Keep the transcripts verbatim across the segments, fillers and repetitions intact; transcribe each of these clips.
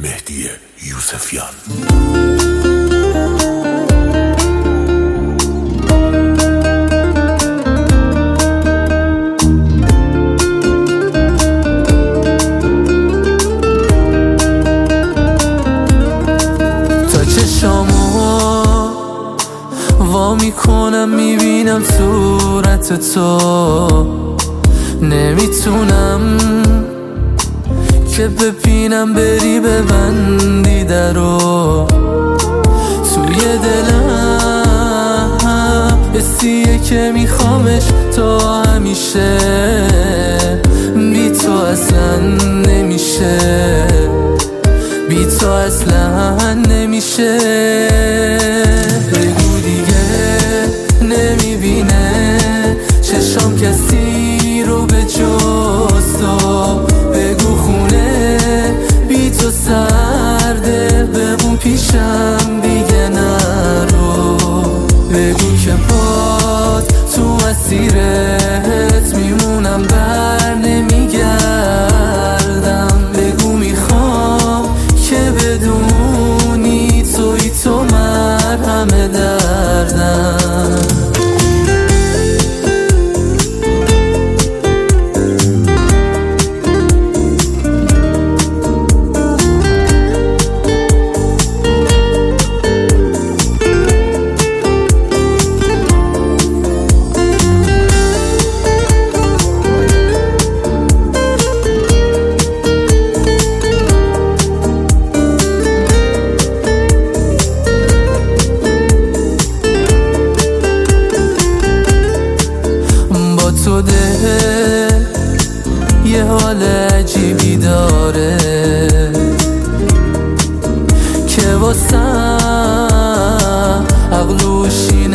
مهدی یوسفیان. تا چشامو وا میکنم میبینم صورت تو، نمیتونم که بپینم بری ببندی درو. توی دلم حسیه که میخوامش تا همیشه، بی تو اصلا نمیشه، بی تو اصلا نمیشه. بگو دیگه نمیبینه چشام کسی رو به جز تو، بگو خونه بی تو سرده، بمون پیشم دیگه نرو. بگو که باد تو مسیرت میمونم بر نمیگردم، بگو میخوام که بدونی توی تو مرهم دردم. تو ده یه حال عجیبی داره که واسم عقلوشی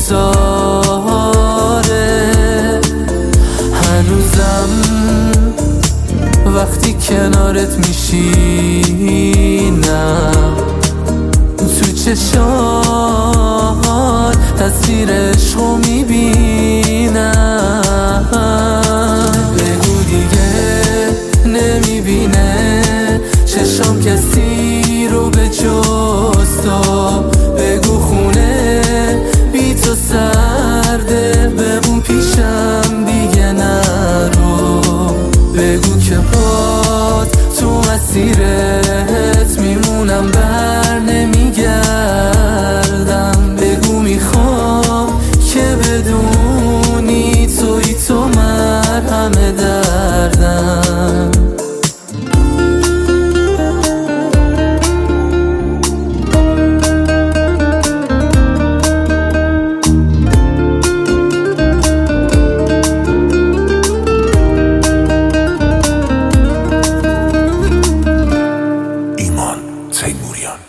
نمیذاره. هنوزم وقتی کنارت میشینم تو چشات تصویر عشقو میبینم. بگو دیگه نمیبینه چشام کسی رو به جز تو، بگو خونه بی تو سرده، بمون پیشم دیگه نرو. بگو که باد تو مسیرت میمونم بر نمیگردم، بگو میخوام که بدونی توی تو مرهم دردم. ایمان تیموریان.